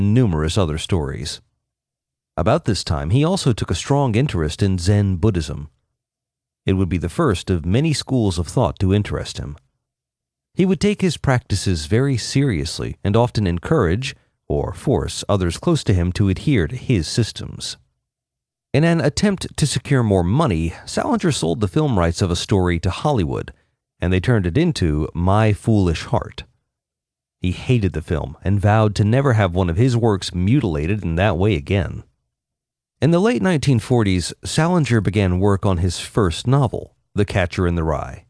numerous other stories. About this time, he also took a strong interest in Zen Buddhism. It would be the first of many schools of thought to interest him. He would take his practices very seriously and often encourage or force others close to him to adhere to his systems. In an attempt to secure more money, Salinger sold the film rights of a story to Hollywood, and they turned it into My Foolish Heart. He hated the film and vowed to never have one of his works mutilated in that way again. In the late 1940s, Salinger began work on his first novel, The Catcher in the Rye.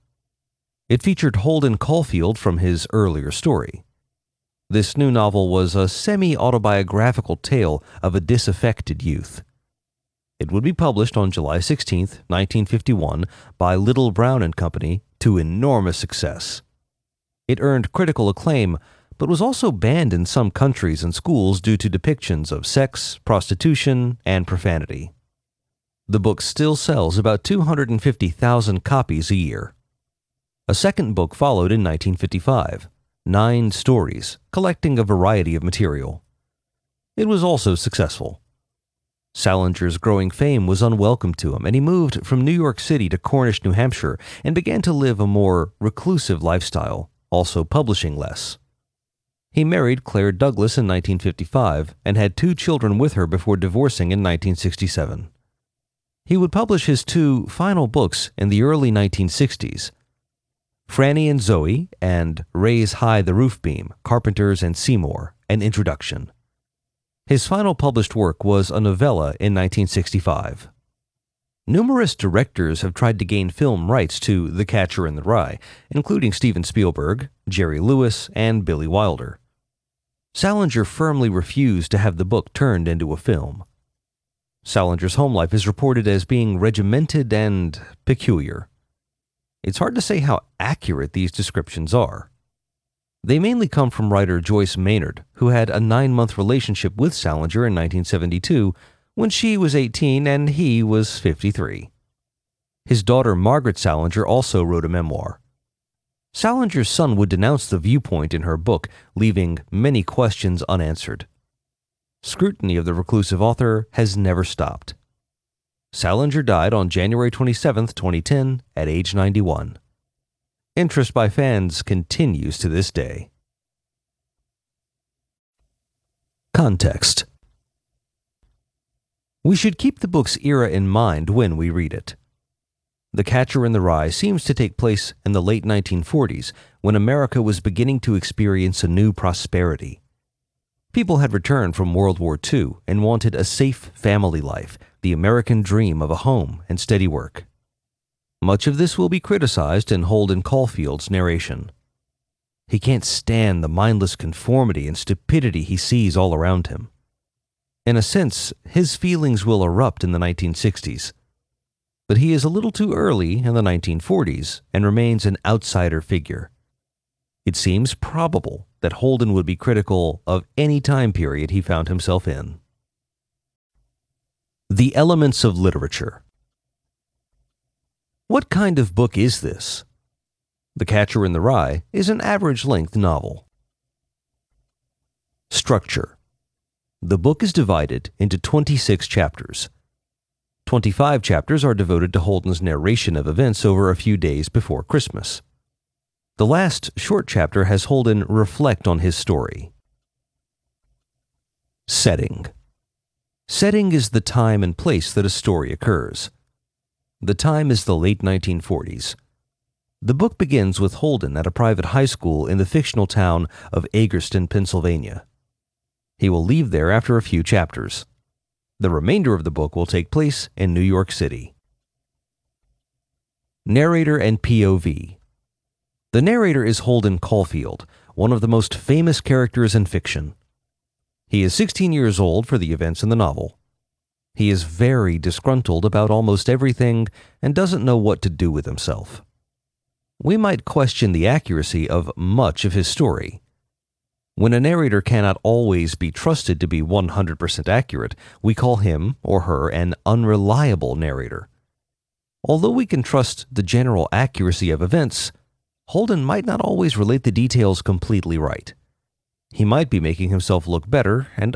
It featured Holden Caulfield from his earlier story. This new novel was a semi-autobiographical tale of a disaffected youth. It would be published on July 16, 1951, by Little Brown and Company to enormous success. It earned critical acclaim, but was also banned in some countries and schools due to depictions of sex, prostitution, and profanity. The book still sells about 250,000 copies a year. A second book followed in 1955, 9 Stories, collecting a variety of material. It was also successful. Salinger's growing fame was unwelcome to him, and he moved from New York City to Cornish, New Hampshire, and began to live a more reclusive lifestyle, also publishing less. He married Claire Douglas in 1955 and had 2 children with her before divorcing in 1967. He would publish his 2 final books in the early 1960s, Franny and Zoe and Raise High the Roof Beam, Carpenters and Seymour, An Introduction. His final published work was a novella in 1965. Numerous directors have tried to gain film rights to The Catcher in the Rye, including Steven Spielberg, Jerry Lewis, and Billy Wilder. Salinger firmly refused to have the book turned into a film. Salinger's home life is reported as being regimented and peculiar. It's hard to say how accurate these descriptions are. They mainly come from writer Joyce Maynard, who had a 9-month relationship with Salinger in 1972 when she was 18 and he was 53. His daughter Margaret Salinger also wrote a memoir. Salinger's son would denounce the viewpoint in her book, leaving many questions unanswered. Scrutiny of the reclusive author has never stopped. Salinger died on January 27, 2010, at age 91. Interest by fans continues to this day. Context. We should keep the book's era in mind when we read it. The Catcher in the Rye seems to take place in the late 1940s, when America was beginning to experience a new prosperity. People had returned from World War II and wanted a safe family life, the American dream of a home and steady work. Much of this will be criticized in Holden Caulfield's narration. He can't stand the mindless conformity and stupidity he sees all around him. In a sense, his feelings will erupt in the 1960s. But he is a little too early in the 1940s and remains an outsider figure. It seems probable that Holden would be critical of any time period he found himself in. The elements of literature. What kind of book is this? The Catcher in the Rye is an average-length novel. Structure. The book is divided into 26 chapters. 25 chapters are devoted to Holden's narration of events over a few days before Christmas. The last short chapter has Holden reflect on his story. Setting. Setting is the time and place that a story occurs. The time is the late 1940s. The book begins with Holden at a private high school in the fictional town of Agerston, Pennsylvania. He will leave there after a few chapters. The remainder of the book will take place in New York City. Narrator and POV. The narrator is Holden Caulfield, one of the most famous characters in fiction. He is 16 years old for the events in the novel. He is very disgruntled about almost everything and doesn't know what to do with himself. We might question the accuracy of much of his story. When a narrator cannot always be trusted to be 100% accurate, we call him or her an unreliable narrator. Although we can trust the general accuracy of events, Holden might not always relate the details completely right. He might be making himself look better and